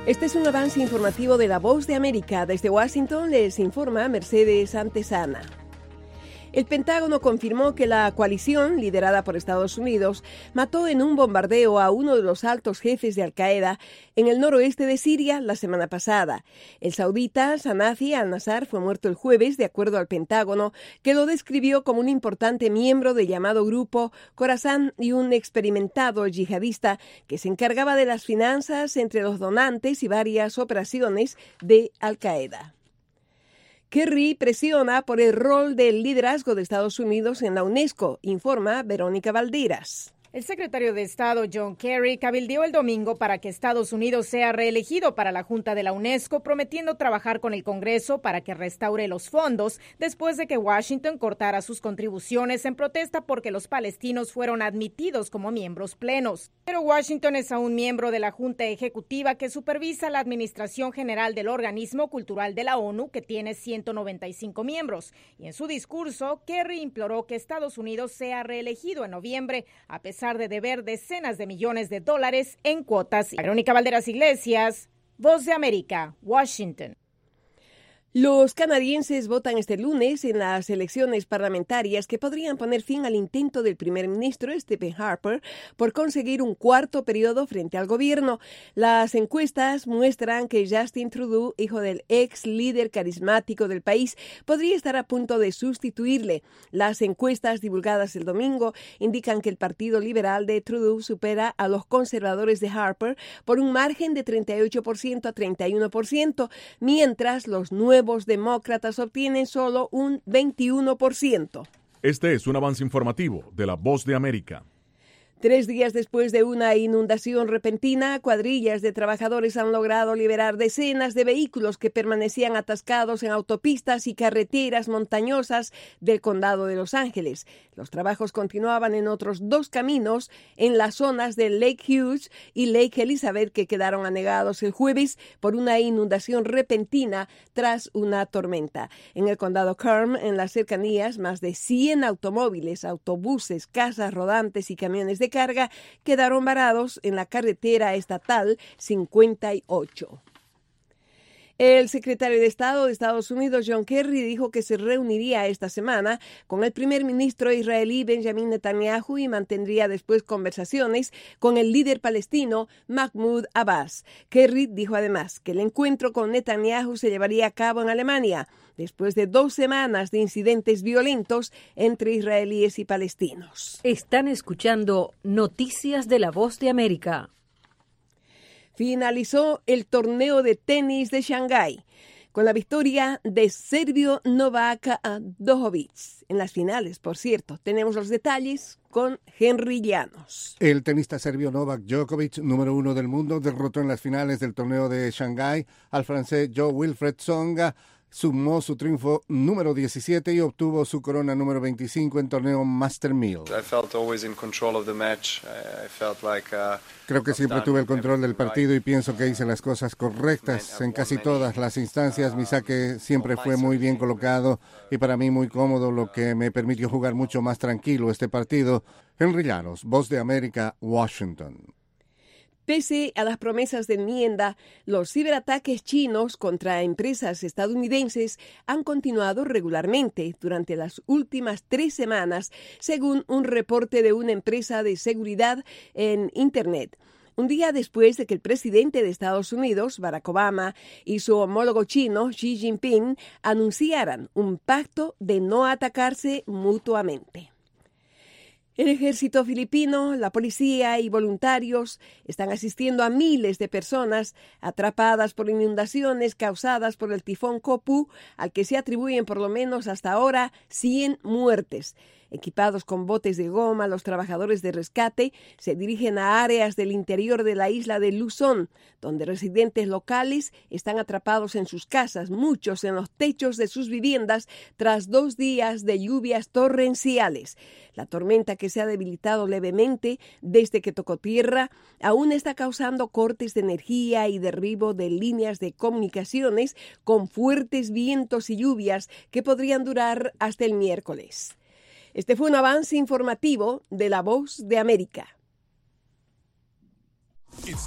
Este es un avance informativo de La Voz de América. Desde Washington les informa Mercedes Antesana. El Pentágono confirmó que la coalición, liderada por Estados Unidos, mató en un bombardeo a uno de los altos jefes de Al-Qaeda en el noroeste de Siria la semana pasada. El saudita Sanafi al-Nasar fue muerto el jueves, de acuerdo al Pentágono, que lo describió como un importante miembro del llamado grupo Khorasan y un experimentado yihadista que se encargaba de las finanzas entre los donantes y varias operaciones de Al-Qaeda. Kerry presiona por el rol del liderazgo de Estados Unidos en la UNESCO, informa Verónica Valderas. El secretario de Estado John Kerry cabildeó el domingo para que Estados Unidos sea reelegido para la Junta de la UNESCO, prometiendo trabajar con el Congreso para que restaure los fondos después de que Washington cortara sus contribuciones en protesta porque los palestinos fueron admitidos como miembros plenos. Pero Washington es aún miembro de la Junta Ejecutiva que supervisa la administración general del organismo cultural de la ONU, que tiene 195 miembros. Y en su discurso, Kerry imploró que Estados Unidos sea reelegido en noviembre, a pesar de deber decenas de millones de dólares en cuotas. Verónica Valderas Iglesias, Voz de América, Washington. Los canadienses votan este lunes en las elecciones parlamentarias que podrían poner fin al intento del primer ministro Stephen Harper por conseguir un cuarto periodo frente al gobierno. Las encuestas muestran que Justin Trudeau, hijo del ex líder carismático del país, podría estar a punto de sustituirle. Las encuestas divulgadas el domingo indican que el Partido Liberal de Trudeau supera a los conservadores de Harper por un margen de 38% a 31%, mientras los nuevos demócratas obtienen solo un 21%. Este es un avance informativo de La Voz de América. 3 días después de una inundación repentina, cuadrillas de trabajadores han logrado liberar decenas de vehículos que permanecían atascados en autopistas y carreteras montañosas del condado de Los Ángeles. Los trabajos continuaban en otros 2 caminos en las zonas de Lake Hughes y Lake Elizabeth, que quedaron anegados el jueves por una inundación repentina tras una tormenta. En el condado Kern, en las cercanías, más de 100 automóviles, autobuses, casas rodantes y camiones de carga quedaron varados en la carretera estatal 58. El secretario de Estado de Estados Unidos, John Kerry, dijo que se reuniría esta semana con el primer ministro israelí Benjamin Netanyahu y mantendría después conversaciones con el líder palestino Mahmoud Abbas. Kerry dijo además que el encuentro con Netanyahu se llevaría a cabo en Alemania, después de 2 semanas de incidentes violentos entre israelíes y palestinos. Están escuchando Noticias de La Voz de América. Finalizó el torneo de tenis de Shanghái con la victoria de serbio Novak Djokovic. En las finales, por cierto, tenemos los detalles con Henry Llanos. El tenista serbio Novak Djokovic, número 1 del mundo, derrotó en las finales del torneo de Shanghái al francés Jo-Wilfried Tsonga. Sumó su triunfo número 17 y obtuvo su corona número 25 en torneo Master 1000. Creo que siempre tuve el control del partido y pienso que hice las cosas correctas en casi todas las instancias. Mi saque siempre fue muy bien colocado y para mí muy cómodo, lo que me permitió jugar mucho más tranquilo este partido. Henry Llanos, Voz de América, Washington. Pese a las promesas de enmienda, los ciberataques chinos contra empresas estadounidenses han continuado regularmente durante las últimas 3 semanas, según un reporte de una empresa de seguridad en Internet. Un día después de que el presidente de Estados Unidos, Barack Obama, y su homólogo chino, Xi Jinping, anunciaran un pacto de no atacarse mutuamente. El ejército filipino, la policía y voluntarios están asistiendo a miles de personas atrapadas por inundaciones causadas por el tifón Copu, al que se atribuyen por lo menos hasta ahora 100 muertes. Equipados con botes de goma, los trabajadores de rescate se dirigen a áreas del interior de la isla de Luzón, donde residentes locales están atrapados en sus casas, muchos en los techos de sus viviendas, tras 2 días de lluvias torrenciales. La tormenta, que se ha debilitado levemente desde que tocó tierra, aún está causando cortes de energía y derribo de líneas de comunicaciones con fuertes vientos y lluvias que podrían durar hasta el miércoles. Este fue un avance informativo de La Voz de América.